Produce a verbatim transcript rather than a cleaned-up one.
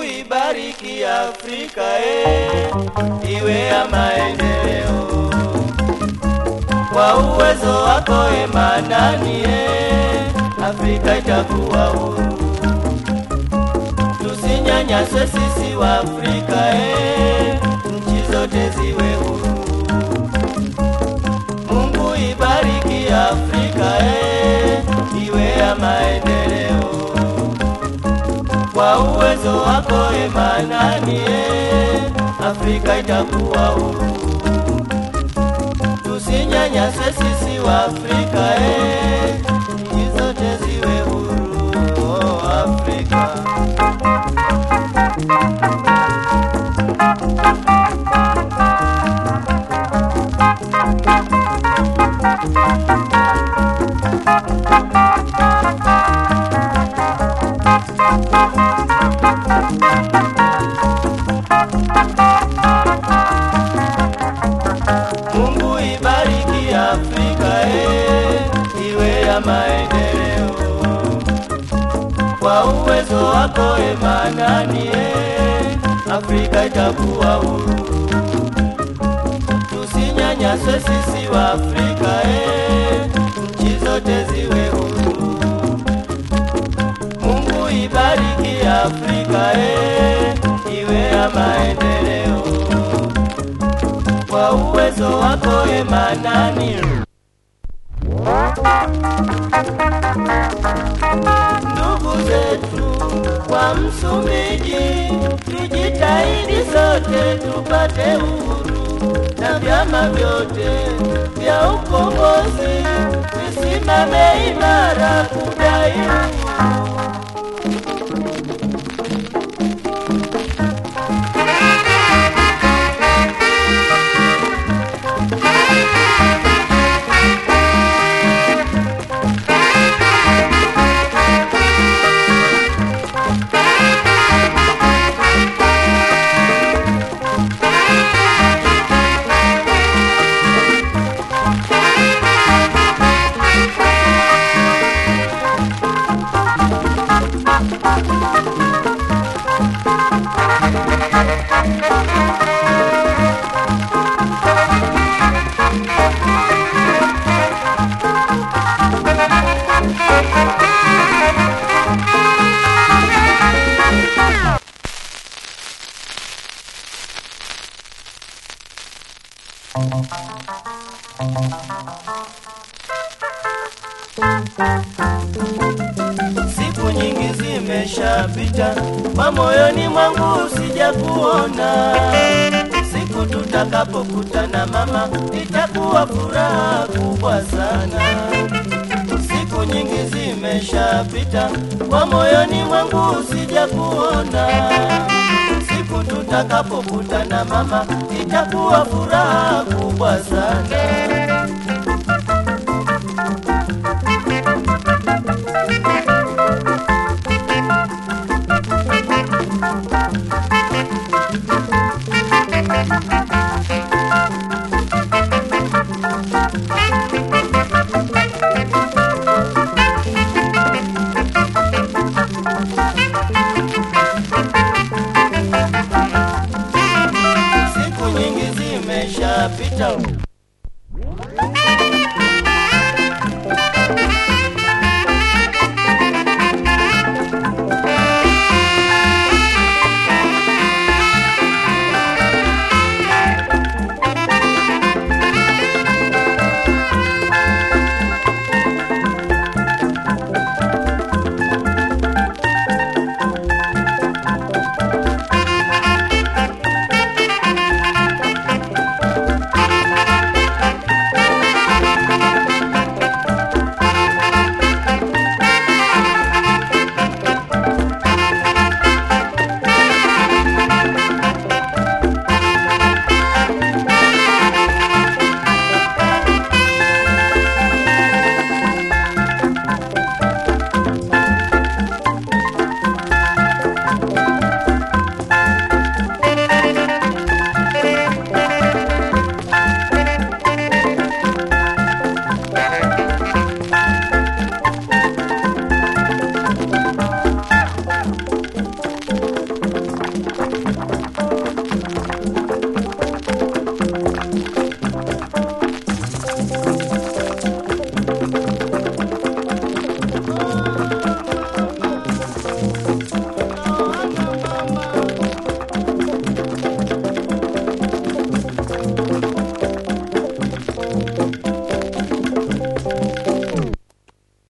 ibariki Afrika eh, iwe ya maendeleo. Kwa uwezo wako e Manani eh, Afrika itakuwa huru. Tusinyanyaswe sisi wa Afrika eh, nchi zote ziwe huru. Mungu ibariki Afrika eh, iwe ya maendeleo. Kwa uwezo wako e Manani eh, Afrika itakuwa huru. Tusinyanyaswe sisi wa Afrika eh, nchi zote ziwe huru. Oh Afrika. Mungu ibariki Afrika eh, iwe ya maendeleo. Kwa uwezo wako e Manani eh, Afrika itakuwa huru. Tusinyanyaswe sisi wa Afrika eh, nchi zote ziwe huru. Mungu ibariki Afrika eh, iwe ya maendeleo. Kwa uwezo wako e Manani. Ndugu zetu kwa Msumbiji, tujitahidi sote tupate uhuru, na vyama vyote vya ukombozi visimame imara kudai uhuru. Siku nyingi zimeshapita, kwa moyoni mwangu sijakuona. Siku tutakapokutana mama, itakuwa furaha kubwa sana. Siku nyingi zimeshapita, kwa moyoni mwangu sijakuona. Siku tutakapokutana mama, itakuwa furaha kubwa sana.